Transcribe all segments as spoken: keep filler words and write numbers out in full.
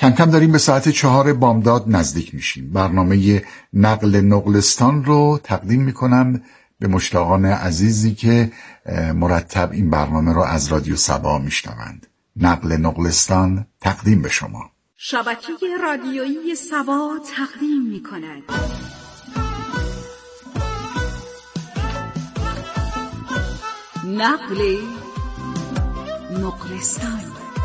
کم کم داریم به ساعت چهار بامداد نزدیک میشیم. برنامه نقل نقلستان رو تقدیم میکنم به مشتاقان عزیزی که مرتب این برنامه رو از رادیو سبا میشنوند. نقل نقلستان تقدیم به شما. شبکه رادیویی سبا تقدیم میکند نقل نقلستان.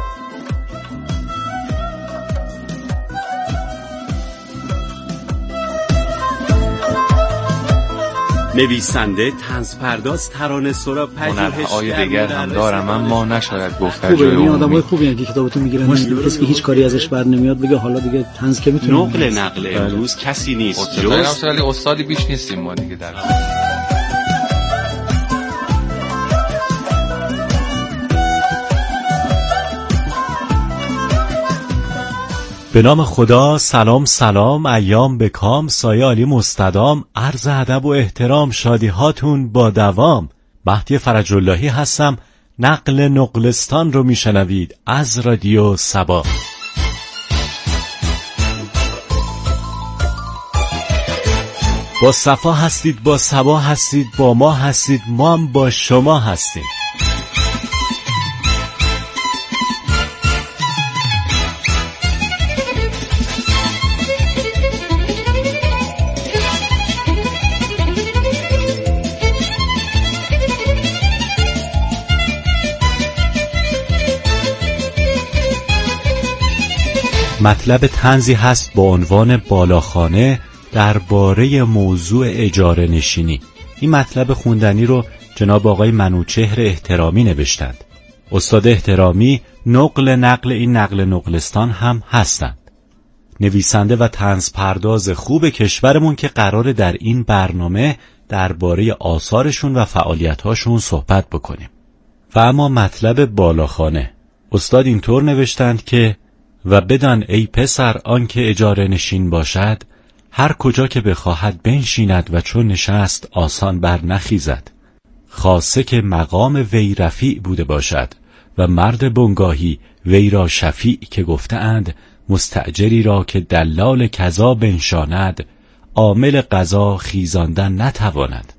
نویسنده، طنزپرداز، ترانه‌سرا، پژوهشگر دیگر هم دارم، اما نشاید گفت در جای عمومی. آدمای خوبی هستن که کتابتون میگیرن، کسی که هیچ کاری ازش بر نمیاد بگه حالا دیگه طنز که میتونه. نقل نقل امروز کسی نیست جز ولی استادی بیش نیستیم ما دیگه در به نام خدا. سلام سلام، ایام به کام، سایه عالی مستدام، عرض ادب و احترام، شادی هاتون با دوام. مهدی فرج اللهی هستم. نقل نقلستان رو میشنوید از رادیو سبا. با صفا هستید، با سبا هستید، با ما هستید، ما هم با شما هستیم. مطلب طنزی هست با عنوان بالاخانه درباره موضوع اجاره نشینی. این مطلب خوندنی رو جناب آقای منوچهر احترامی نوشتند. استاد احترامی نقل نقل این نقل نقلستان هم هستند. نویسنده و طنزپرداز خوب کشورمون که قراره در این برنامه درباره آثارشون و فعالیت‌هاشون صحبت بکنیم. و اما مطلب بالاخانه، استاد اینطور نوشتند که و بدان ای پسر آنکه اجاره نشین باشد، هر کجا که بخواهد بنشیند و چون نشست آسان بر نخیزد، خاصه که مقام وی رفیع بوده باشد و مرد بنگاهی وی را شفیع که گفتند مستأجری را که دلال کذا بنشاند، عامل قضا خیزاندن نتواند.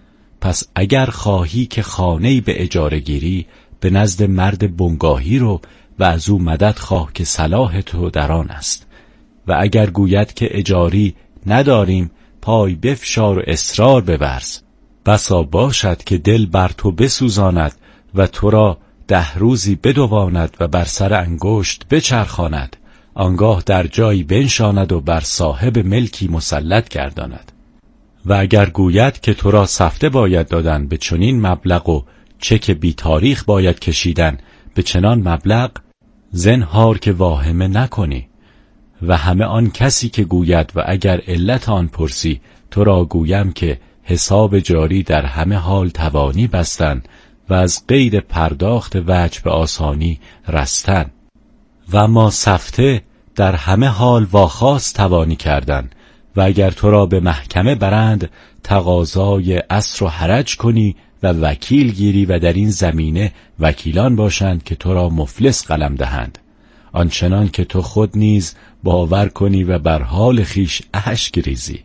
پس اگر خواهی که خانه‌ای به اجاره گیری، به نزد مرد بنگاهی رو و از او مدد خواه که صلاح تو در آن است. و اگر گوید که اجاری نداریم، پای بفشار و اصرار بورز. بسا باشد که دل بر تو بسوزاند و تو را ده روزی بدواند و بر سر انگشت بچرخاند، آنگاه در جایی بنشاند و بر صاحب ملکی مسلط گرداند. و اگر گوید که تو را سفته باید دادن به چنین مبلغ و چک بی تاریخ باید کشیدن به چنان مبلغ، زنهار که واهمه نکنی. و همه آن کسی که گوید و اگر علت آن پرسی، تو را گویم که حساب جاری در همه حال توانی بستن و از غیر پرداخت وجه به آسانی رستن. و ما سفته در همه حال واخواست توانی کردن. و اگر تو را به محکمه برند، تقاضای اسر و حرج کنی و وکیل گیری و در این زمینه وکیلان باشند که تو را مفلس قلم دهند، آنچنان که تو خود نیز باور کنی و بر حال خیش اشک ریزی.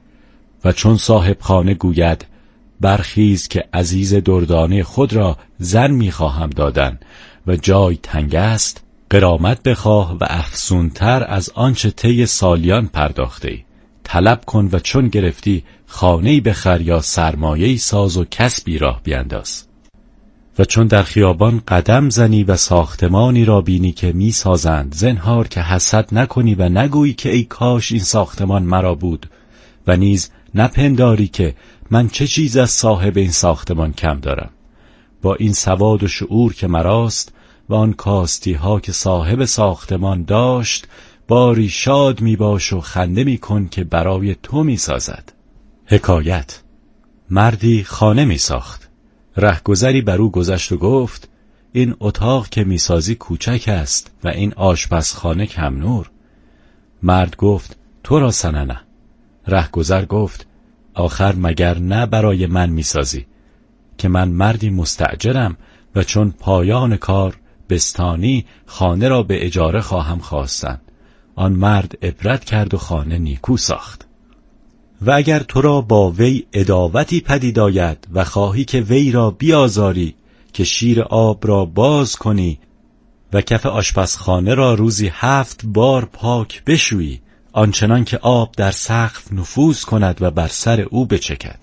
و چون صاحب خانه گوید برخیز که عزیز دردانه خود را زن میخواهم دادن و جای تنگ است، غرامت بخواه و افزونتر از آنچه طی سالیان پرداخته ای طلب کن و چون گرفتی خانه‌ای بخر یا سرمایه‌ای ساز و کسبی راه بینداز. و چون در خیابان قدم زنی و ساختمانی را بینی که می سازند، زنهار که حسد نکنی و نگویی که ای کاش این ساختمان مرا بود، و نیز نپنداری که من چه چیز از صاحب این ساختمان کم دارم. با این سواد و شعور که مراست و آن کاستی ها که صاحب ساختمان داشت، باری شاد می باش و خنده می کن که برای تو می سازد. حکایت: مردی خانه می ساخت. رهگذری بر او گذشت و گفت این اتاق که می سازی کوچک است و این آشپزخانه کم نور. مرد گفت تو را سننه. رهگذر گفت آخر مگر نه برای من می سازی که من مردی مستأجرم و چون پایان کار بستانی خانه را به اجاره خواهم خواستن. آن مرد عبرت کرد و خانه نیکو ساخت. و اگر تو را با وی عداوتی پدید آید و خواهی که وی را بیازاری، که شیر آب را باز کنی و کف آشپزخانه را روزی هفت بار پاک بشویی، آنچنان که آب در سقف نفوذ کند و بر سر او بچکد.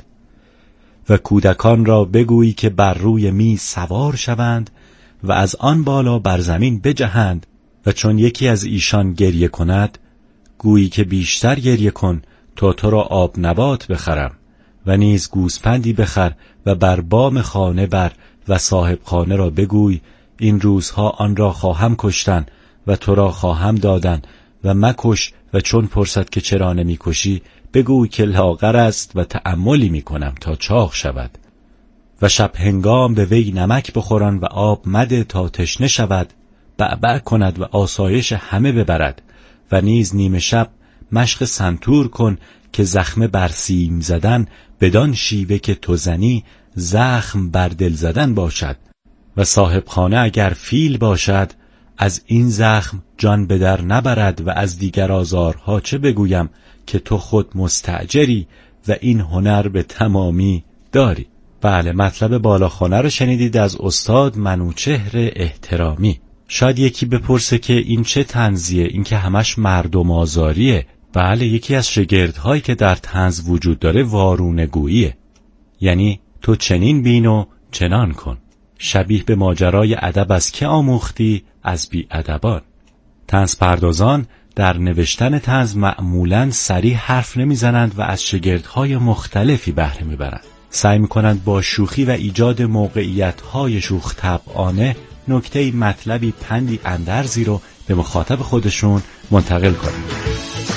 و کودکان را بگویی که بر روی میز سوار شوند و از آن بالا بر زمین بجهند، و چون یکی از ایشان گریه کند گویی که بیشتر گریه کن تا تو را آب نبات بخرم، و نیز گوسپندی بخر و بر بام خانه بر و صاحب خانه را بگوی این روزها آن را خواهم کشتن و تو را خواهم دادن و مکش، و چون پرسد که چرا نمی کشی بگوی که لاغر است و تأملی می کنم تا چاق شود. و شب هنگام به وی نمک بخوران و آب مده تا تشنه شود، بعبع کند و آسایش همه ببرد. و نیز نیمه شب مشق سنتور کن که زخم بر سیم زدن بدان شیوه که تو زنی زخم بر دل زدن باشد. و صاحب خانه اگر فیل باشد از این زخم جان به در نبرد. و از دیگر آزارها چه بگویم که تو خود مستأجری و این هنر به تمامی داری. بله، مطلب بالاخانه رو شنیدید از استاد منوچهر احترامی. شاید یکی بپرسه که این چه طنزیه، این که همش مردم آزاریه. بله، یکی از شگردهایی که در طنز وجود داره وارونه گوییه، یعنی تو چنین بین و چنان کن. شبیه به ماجرای ادب از که آموختی؟ از بی ادبان. طنز پردازان در نوشتن طنز معمولاً صریح حرف نمیزنند و از شگردهای مختلفی بهره میبرند. سعی میکنند با شوخی و ایجاد موقعیت‌های شوخ طبعانه نکته‌ای، مطلبی، پندی، اندرزی رو به مخاطب خودشون منتقل کنند.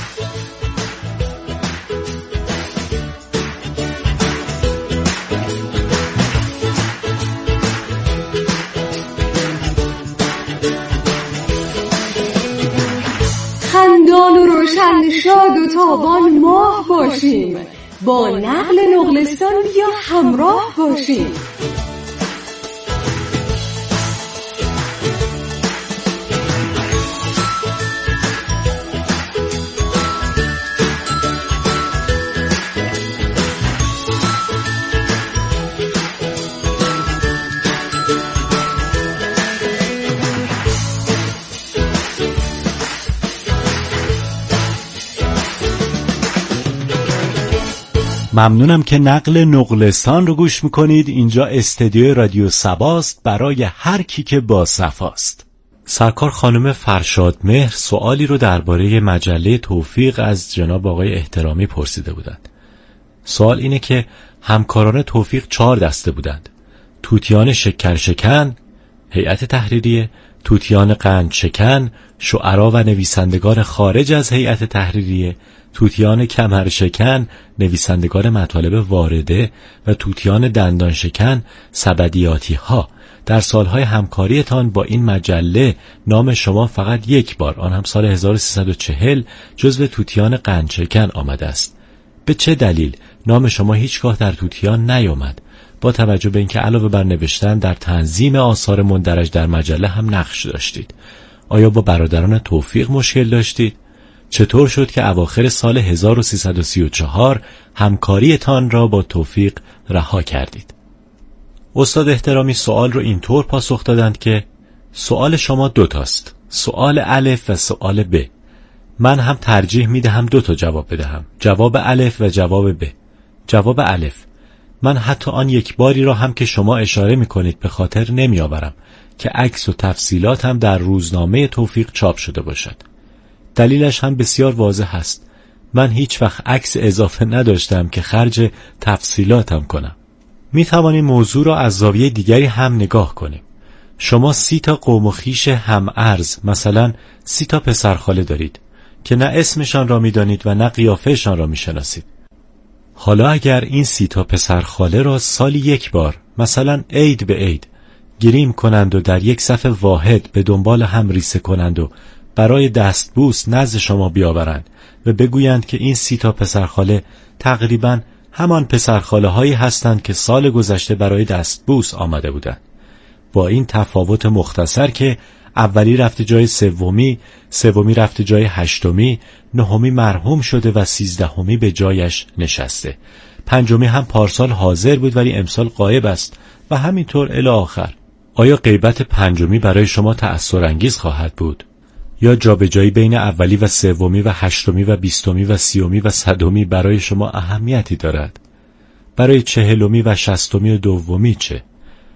خندان و روشن شاد و تابان ماه باشیم، با نقل نقلستان بیا همراه باشیم. ممنونم که نقل نقلستان رو گوش میکنید. اینجا استدیو رادیو صباست برای هر کی که با صفاست. سرکار خانم فرشاد مهر سوالی رو درباره مجله توفیق از جناب آقای احترامی پرسیده بودند. سوال اینه که همکاران توفیق چهار دسته بودند: توتیان شکر شکن، هیئت تحریریه، توتیان قند شکن، شعرا و نویسندگان خارج از هیئت تحریریه، توتیان کمر شکن، نویسندگان مطالب وارده، و توتیان دندان شکن، سبدیاتی ها. در سالهای همکاریتان با این مجله نام شما فقط یک بار، آن هم سال هزار و سیصد و چهل، جزو توتیان قند شکن آمده است. به چه دلیل نام شما هیچگاه در توتیان نیامد؟ با توجه به اینکه علاوه بر نوشتن در تنظیم آثار مندرج در مجله هم نقش داشتید، آیا با برادران توفیق مشکل داشتید؟ چطور شد که اواخر سال هزار و سیصد و سی و چهار همکاریتان را با توفیق رها کردید؟ استاد احترامی سوال رو اینطور پاسخ دادند که سوال شما دو تاست، سوال الف و سوال ب. من هم ترجیح میدهم دو تا جواب بدهم، جواب الف و جواب ب. جواب الف: من حتی آن یک باری را هم که شما اشاره میکنید به خاطر نمی آورم که عکس و تفصیلات هم در روزنامه توفیق چاپ شده باشد. دلیلش هم بسیار واضح است. من هیچ وقت عکس اضافه نداشتم که خرج تفصیلاتم کنم. می توانیم موضوع را از زاویه دیگری هم نگاه کنیم. شما سی تا قوم و خویش هم ارز، مثلا سی تا پسرخاله دارید که نه اسمشان را می دانید و نه قیافهشان را می شناسید. حالا اگر این سی تا پسرخاله را سالی یک بار، مثلا عید به عید، گریم کنند و در یک صف واحد به دنبال هم ریسه کنند و برای دستبوس نزد شما بیاورند و بگویند که این سی تا پسرخاله تقریباً همان پسرخاله هایی هستند که سال گذشته برای دستبوس آمده بودند، با این تفاوت مختصر که اولی رفته جای سومی، سومی رفته جای هشتمی، نهمی مرحوم شده و سیزدهمی به جایش نشسته. پنجمی هم پارسال حاضر بود ولی امسال غایب است و همینطور الی آخر. آیا غیبت پنجمی برای شما تأثیر انگیز خواهد بود؟ یا جابجایی بین اولی و سومی و هشتمی و بیستمی و سیومی و صدمی برای شما اهمیتی دارد؟ برای چهلمی و شصتمی و دومی چه؟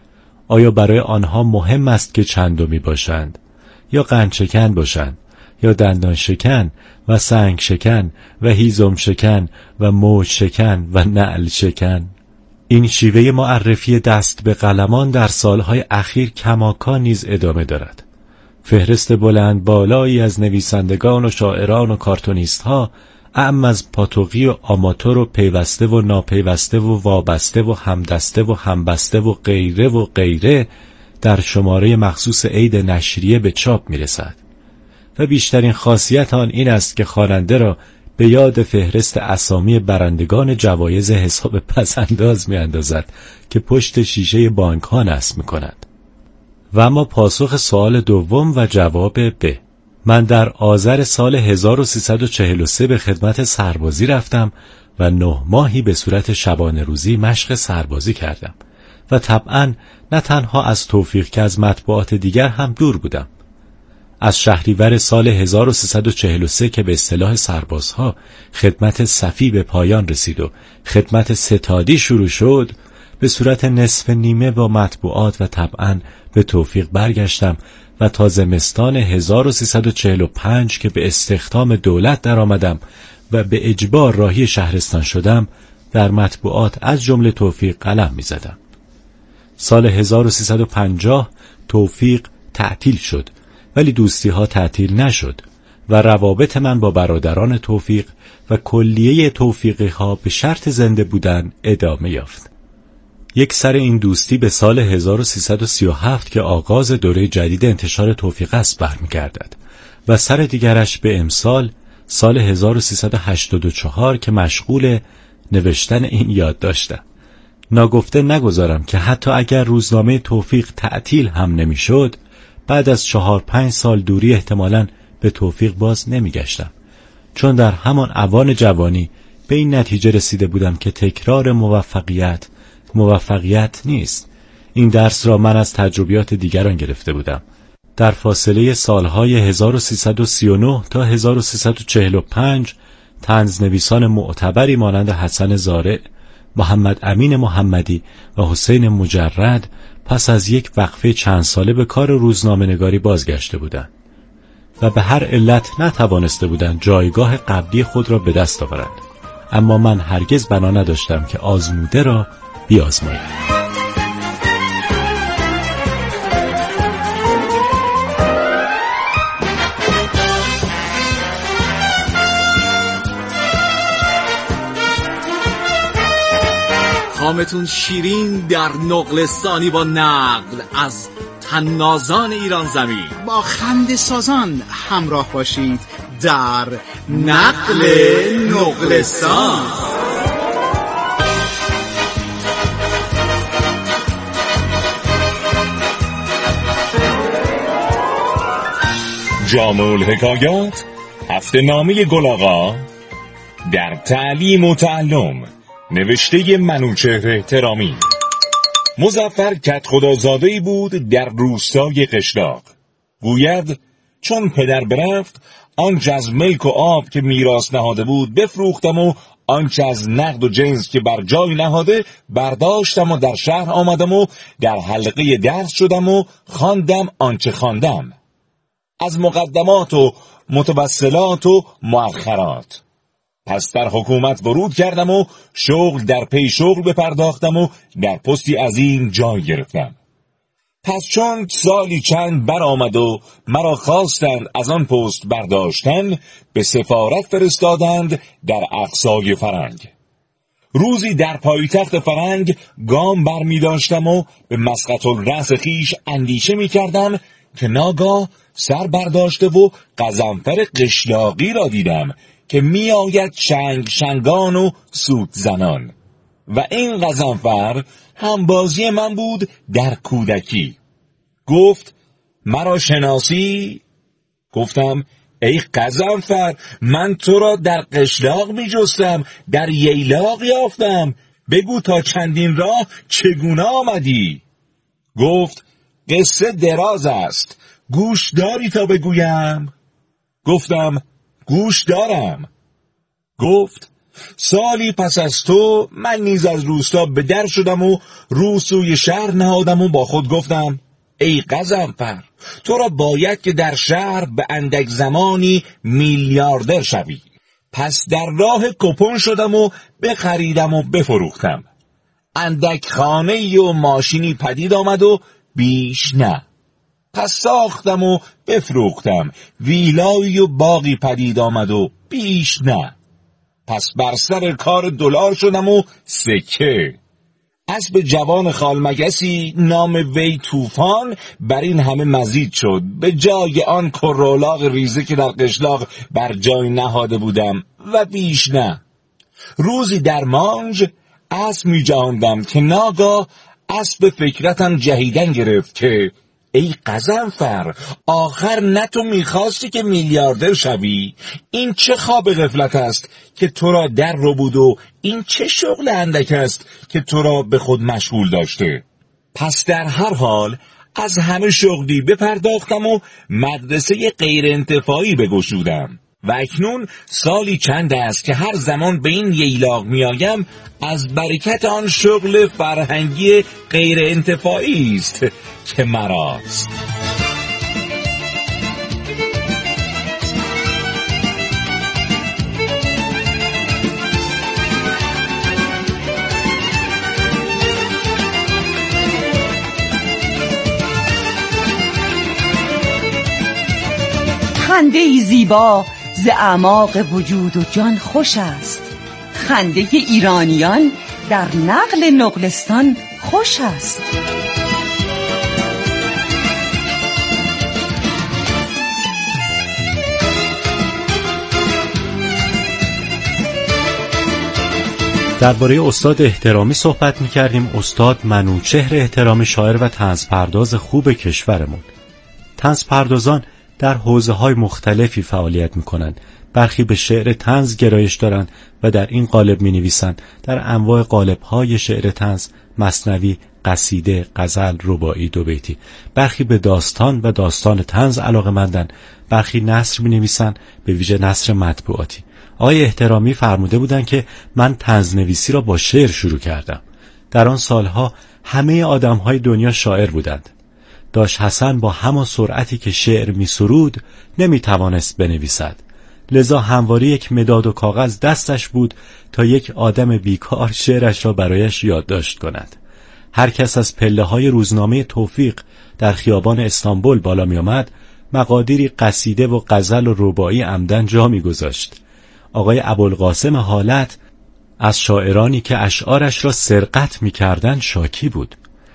آیا برای آنها مهم است که چندمی باشند یا قند شکن باشند یا دندان شکن و سنگ شکن و هیزم شکن و موج شکن و نعل شکن؟ این شیوه معرفی دست به قلمان در سالهای اخیر کماکان نیز ادامه دارد. فهرست بلند بالایی از نویسندگان و شاعران و کارتونیست ها، اعم از پاتوقی و آماتور و پیوسته و ناپیوسته و وابسته و همدسته و همبسته و غیره و غیره در شماره مخصوص عید نشریه به چاپ می رسد و بیشترین خاصیت آن این است که خواننده را به یاد فهرست اسامی برندگان جوایز حساب پسنداز می اندازد که پشت شیشه بانک ها نصب می کند. و اما پاسخ سوال دوم و جواب ب. من در آذر سال هزار و سیصد و چهل و سه به خدمت سربازی رفتم و نه ماهی به صورت شبانه روزی مشق سربازی کردم و طبعا نه تنها از توفیق که از مطبوعات دیگر هم دور بودم. از شهریور سال هزار و سیصد و چهل و سه که به اصطلاح سربازها خدمت صفی به پایان رسید و خدمت ستادی شروع شد، به صورت نصف نیمه با مطبوعات و طبعا به توفیق برگشتم و تا زمستان هزار و سیصد و چهل و پنج که به استخدام دولت در آمدم و به اجبار راهی شهرستان شدم، در مطبوعات از جمله توفیق قلم می زدم. سال هزار و سیصد و پنجاه توفیق تعطیل شد ولی دوستی ها تعطیل نشد و روابط من با برادران توفیق و کلیه توفیقی ها به شرط زنده بودن ادامه یافت. یک سر این دوستی به سال هزار و سیصد و سی و هفت که آغاز دوره جدید انتشار توفیق است برمیگردد و سر دیگرش به امسال سال هزار و سیصد و هشتاد و چهار که مشغول نوشتن این یاد داشتم. ناگفته نگذارم که حتی اگر روزنامه توفیق تعطیل هم نمیشد، بعد از چهار پنج سال دوری احتمالاً به توفیق باز نمیگشتم، چون در همان اوان جوانی به این نتیجه رسیده بودم که تکرار موفقیت موفقیت نیست. این درس را من از تجربیات دیگران گرفته بودم. در فاصله سالهای هزار و سیصد و سی و نه تا هزار و سیصد و چهل و پنج طنزنویسان معتبری مانند حسن زارع، محمد امین محمدی و حسین مجرد پس از یک وقفه چند ساله به کار روزنامه نگاری بازگشته بودند و به هر علت نتوانسته بودند جایگاه قبلی خود را به دست آورند. اما من هرگز بنا نداشتم که آزموده را بیازمایم. خامتون شیرین در نقلستانی با نقل از طنازان ایران زمین. با خنده سازان همراه باشید در نقل نقلستان. جامع الحکایات، هفته نامه گل آقا در تعلیم و تعلم، نوشته منوچهر احترامی. مظفر کدخدازاده‌ای بود در روستای قشلاق. گوید چون پدر برفت، آنچه از ملک و آب که میراث نهاده بود بفروختم و آنچه از نقد و جنس که بر جای نهاده برداشتم و در شهر آمدم و در حلقه درس شدم و خواندم آنچه خواندم، از مقدمات و متوسلات و مؤخرات. پس در حکومت ورود کردم و شغل در پی شغل بپرداختم و در پستی عظیم جای گرفتم. پس چون سالی چند بر آمد و مرا خواستند از آن پست برداشتن، به سفارت فرستادند در اقصای فرنگ. روزی در پایتخت فرنگ گام بر می داشتم و به مسقط الرأس خیش اندیشه می کردم که ناگاه سر برداشته و غضنفر قشلاقی را دیدم که می آید شنگ شنگان و سوت زنان و این غضنفر هم بازی من بود در کودکی. گفت مرا شناسی؟ گفتم ای غضنفر، من تو را در قشلاق می جستم، در ییلاق یافتم، بگو تا چندین راه چگونه آمدی؟ گفت قصه دراز است، گوش داری تا بگویم؟ گفتم گوش دارم. گفت سالی پس از تو من نیز از روستا به در شدم و رو سوی شهر نهادم و با خود گفتم ای غضنفر، تو را باید که در شهر به اندک زمانی میلیاردر شوی. پس در راه کپون شدم و بخریدم و بفروختم. اندک خانه و ماشینی پدید آمد و بیش نه. پس ساختم و بفروختم. ویلایی و باقی پدید آمد و بیش نه. پس بر سر کار دلار شدم و سکه. اسب جوان خالمگسی نام وی طوفان بر این همه مزید شد. به جای آن کرولاغ ریزه که در قشلاق بر جای نهاده بودم و بیش نه. روزی در مانج اسب می جهاندم که ناگاه اسب فکرتم جهیدن گرفت که ای غضنفر، آخر نه تو میخواستی که میلیاردر شوی؟ این چه خواب غفلت است که تو را در رو بود و این چه شغل اندک است که تو را به خود مشغول داشته؟ پس در هر حال از همه شغلی بپرداختم و مدرسه غیر انتفاعی بگشودم و اکنون سالی چند است که هر زمان به این ییلاق میآیم از برکت آن شغل فرهنگی غیر انتفاعی است که مراست. خنده ای زیبا ز اعماق وجود و جان خوش است. خنده ایرانیان در نقل نقلستان خوش است. درباره استاد احترامی صحبت می‌کردیم. استاد منوچهر احترامی، شاعر و طنزپرداز خوب کشورمون. طنزپردازان در حوزه‌های مختلفی فعالیت می‌کنند. برخی به شعر طنز گرایش دارند و در این قالب می‌نویسند. در انواع قالب‌های شعر طنز، مثنوی، قصیده، غزل، رباعی، دو بیتی. برخی به داستان و داستان طنز علاقه‌مندند. برخی نثر می‌نویسند، به ویژه نثر مطبوعاتی. آقای احترامی فرموده بودند که من طنزنویسی را با شعر شروع کردم. در آن سالها همه آدم‌های دنیا شاعر بودند. داش حسن با همان سرعتی که شعر می سرود نمی توانست بنویسد. لذا همواره یک مداد و کاغذ دستش بود تا یک آدم بیکار شعرش را برایش یادداشت کند. هر کس از پله های روزنامه توفیق در خیابان استانبول بالا می آمد، مقادیری قصیده و غزل و رباعی عمدن جا می گذاشت. آقای ابوالقاسم حالت از شاعرانی که اشعارش را سرقت می کردن شاکی بود.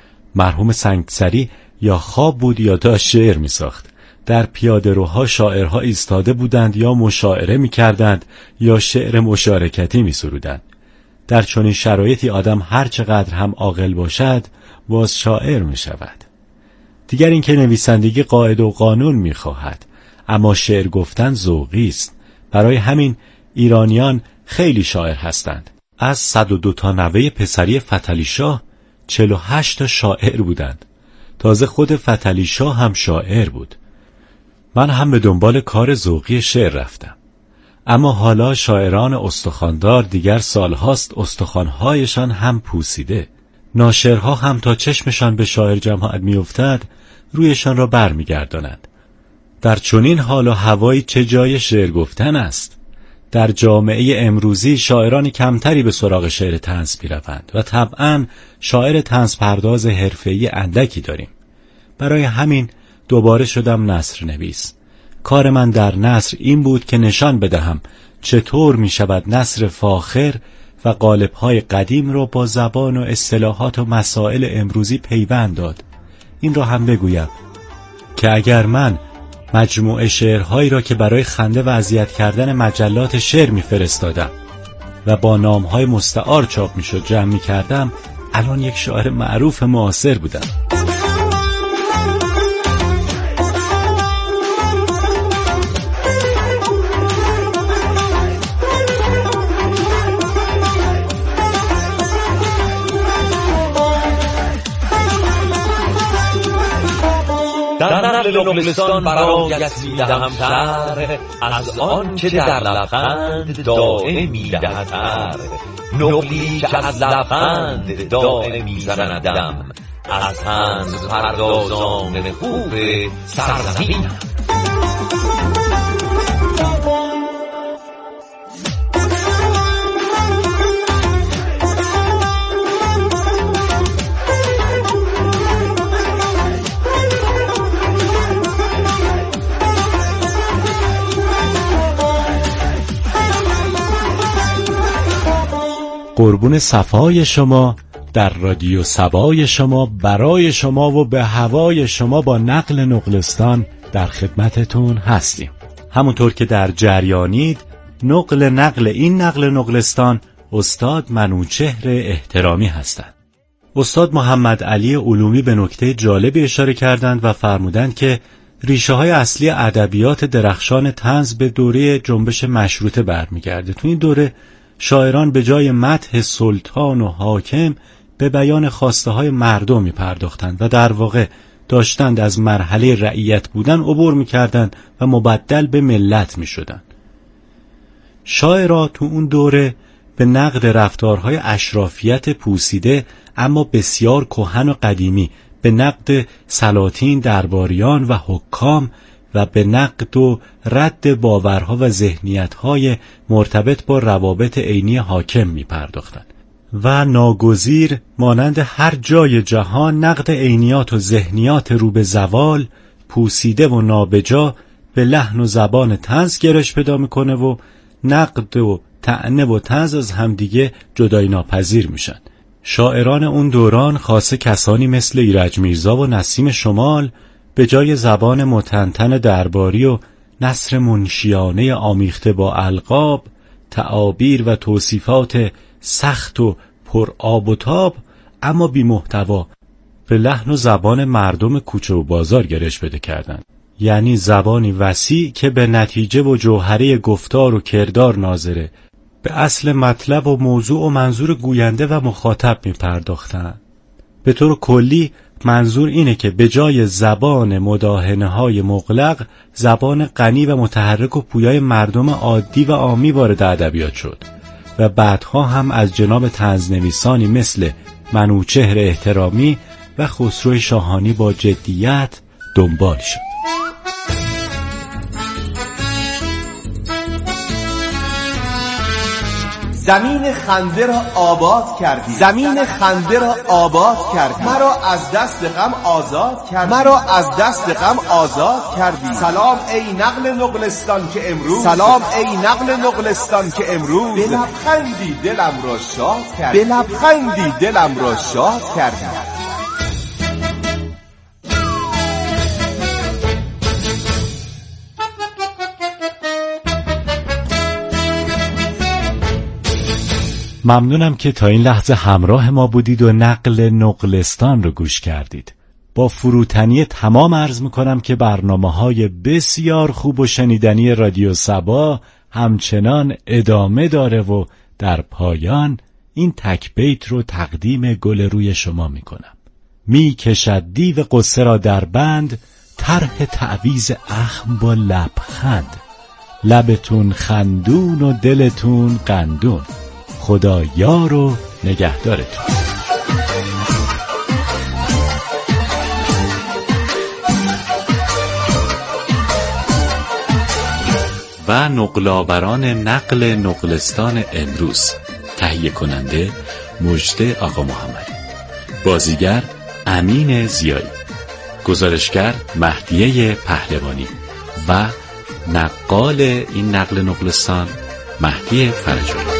مرحوم سنگسری یا خواب بود یا داشت شعر می ساخت. در پیاده روها شاعرها ایستاده بودند یا مشاعره می کردند یا شعر مشارکتی می سرودند. در چنین شرایطی آدم هر چقدر هم عاقل باشد باز شاعر می شود. دیگر اینکه نویسندگی قاعده و قانون می خواهد، اما شعر گفتن ذوقی است. برای همین ایرانیان خیلی شاعر هستند. از صد و دو تا نوه پسری فتحعلی شاه چهل و هشت تا شاعر بودند. تازه خود فتحعلی شاه هم شاعر بود. من هم به دنبال کار ذوقی شعر رفتم. اما حالا شاعران استخواندار دیگر سالهاست استخوانهایشان هم پوسیده. ناشرها هم تا چشمشان به شاعر جماعت میافتد رویشان را بر میگردانند. در چنین حال و هوایی چه جای شعر گفتن است؟ در جامعه امروزی شاعران کمتری به سراغ شعر طنز می‌روند و طبعاً شاعر طنز پرداز حرفه‌ای اندکی داریم. برای همین دوباره شدم نثر نویس. کار من در نثر این بود که نشان بدهم چطور می شود نثر فاخر و قالب‌های قدیم را با زبان و اصطلاحات و مسائل امروزی پیوند داد. این را هم بگویم که اگر من مجموعه شعرهایی را که برای خنده و اذیت کردن مجلات شعر می‌فرستادم و با نام‌های مستعار چاپ می‌شد جمع می‌کردم، الان یک شاعر معروف معاصر بودم. نقلستان برایت میدهم شهر، از آن که در لبخند دائم میدهد سر. نقلی که از لبخند دائم میزند دم، از طنز پردازان خوب سرزمینم. قربون صفای شما، در رادیو سبای شما، برای شما و به هوای شما با نقل نقلستان در خدمتتون هستیم. همونطور که در جریانید، نقل نقل این نقل نقلستان استاد منوچهر احترامی هستند. استاد محمد علی علومی به نکته جالبی اشاره کردند و فرمودند که ریشه های اصلی ادبیات درخشان طنز به دوره جنبش مشروطه برمیگرده. تو این دوره شاعران به جای مدح سلطان و حاکم به بیان خواسته های مردم می پرداختند و در واقع داشتند از مرحله رعیت بودن عبور می کردند و مبدل به ملت می شدند. شاعرها تو اون دوره به نقد رفتارهای اشرافیت پوسیده اما بسیار کهن و قدیمی، به نقد سلاطین، درباریان و حکام و به نقد و رد باورها و ذهنیت‌های مرتبط با روابط عینی حاکم می‌پرداختند و ناگزیر مانند هر جای جهان نقد عینیات و ذهنیات رو به زوال، پوسیده و نابجا به لحن و زبان طنز گرایش پیدا می‌کنه و نقد و طعنه و طنز از همدیگه جدایی ناپذیر میشن. شاعران اون دوران، خاصه کسانی مثل ایرج میرزا و نسیم شمال، به جای زبان متنتن درباری و نثر منشیانه آمیخته با القاب، تعابیر و توصیفات سخت و پر آب و تاب اما بی محتوا به لحن و زبان مردم کوچه و بازار گرایش پیدا کردند. یعنی زبانی وسیع که به نتیجه و جوهره گفتار و کردار ناظره، به اصل مطلب و موضوع و منظور گوینده و مخاطب می پرداختند. به طور کلی منظور اینه که به جای زبان مداهنه های مغلق، زبان غنی و متحرک و پویای مردم عادی و عامی وارد ادبیات شد و بعدها هم از جناب طنزنویسانی مثل منوچهر احترامی و خسرو شاهانی با جدیت دنبال شد. زمین خنده را آباد کردی، زمین خنده را آباد کردی، مرا از دست غم آزاد کردی، مرا از دست غم آزاد کردی. سلام ای نقل نقلستان که امروز، سلام ای نقل نقلستان که امروز به لبخندی دلم را شاد کردی، به لبخندی دلم را شاد کردی. ممنونم که تا این لحظه همراه ما بودید و نقل نقلستان رو گوش کردید. با فروتنی تمام عرض میکنم که برنامه‌های بسیار خوب و شنیدنی رادیو سبا همچنان ادامه داره و در پایان این تک بیت رو تقدیم گل روی شما میکنم. می کشد دیو قصه را در بند، طرح تعویذ اخم با لبخند. لبتون خندون و دلتون قندون، خدا یار و نگهدارتون. و نقل‌آوران نقل نقلستان امروز. تهیه کننده مجده آقا محمدی، بازیگر امین زیایی، گزارشگر مهدیه پهلوانی و نقال این نقل نقلستان مهدی فرجانی.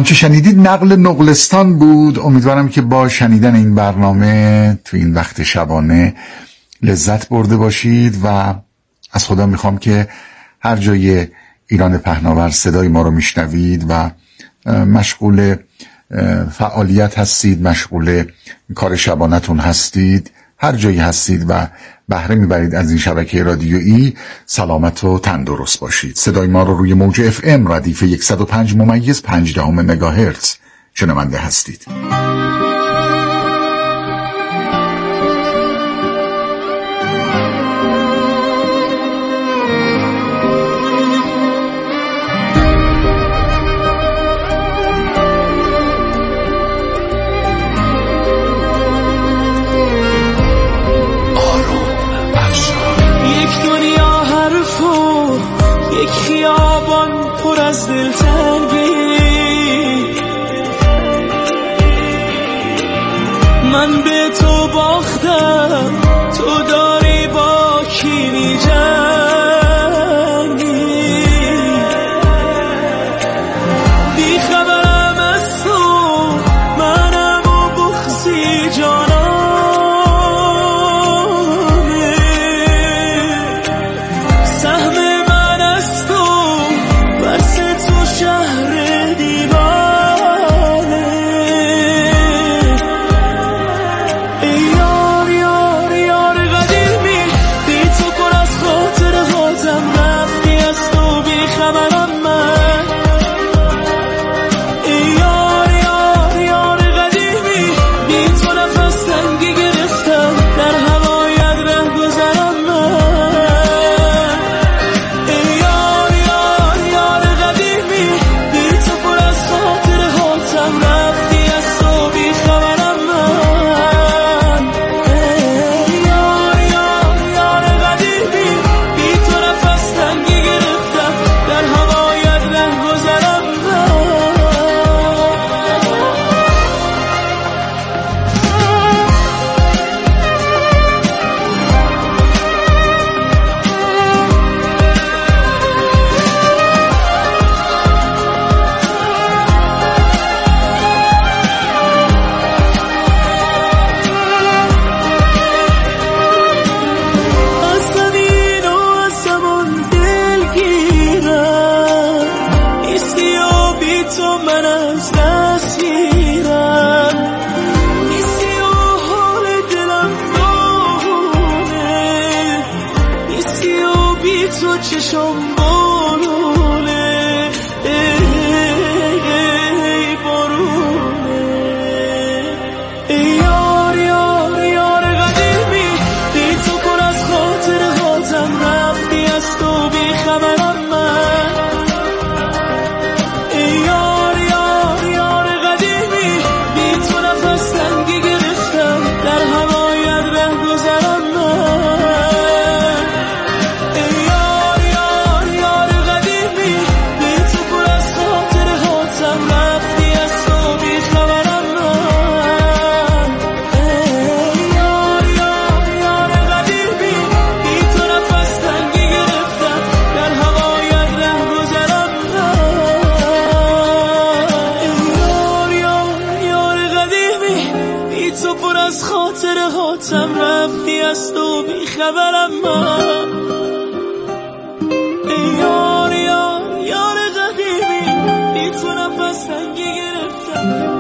آنچه شنیدید نقل نقلستان بود. امیدوارم که با شنیدن این برنامه تو این وقت شبانه لذت برده باشید و از خدا میخوام که هر جای ایران پهناور صدای ما رو میشنوید و مشغول فعالیت هستید، مشغول کار شبانتون هستید، هر جایی هستید و بهره میبرید از این شبکه رادیویی، سلامت و تندرست باشید. صدای ما رو روی موج اف ام ردیف صد و پنج ممیز پنج دهم مگاهرتز شنونده هستید. از دلتنگی من به تو باختم، تو داری با کی می‌جنگی؟ بی خبرم از تو، منم و بغضی جانانه، سهم من از تو بس تو شهر دیوانه. ای یار یار یار قدیمی، بی تو پر از خاطر هاتم، رفتی از تو بی خبرم من. ای یار یار یار قدیمی، بی تو نفس تنگی گرفتم، در هوایت ره گذرم من. ای یار یار یار قدیمی، بی تو پر از خاطر هاتم، رفتی از تو بی خبرم من. ای یار یار یار قدیمی، بی تو نفس تنگی گرفتم، در هوایت ره گذرم من. از زمین و از زمان دلگیرم، نیستی و بی تو من از دست میرم، نیستی و حال دلم داغونه، نیستی و بی تو چشم بارونه. ای ای بارونه. ای یار یار یار قدیمی، بی تو پر از خاطر هاتم، رفتی از تو بی خبرم من. ای یار یار یار قدیمی، بی تو نفس تنگی گرفتم، در هوایت ره گذرم من. ای یار یار یار قدیمی، بی تو پر از خاطر هاتم، رفتی از تو بی خبرم من. ای یار یار یار قدیمی، بی تو نفس تنگی گرفتم، در هوایت ره گذرم من. ای یار یار یار قدیمی، بی تو پر از خاطر هاتم، رفتی از تو بی خبرم من. ای یار یار یار قدیمی، بی تو نفس تنگی گرفتم.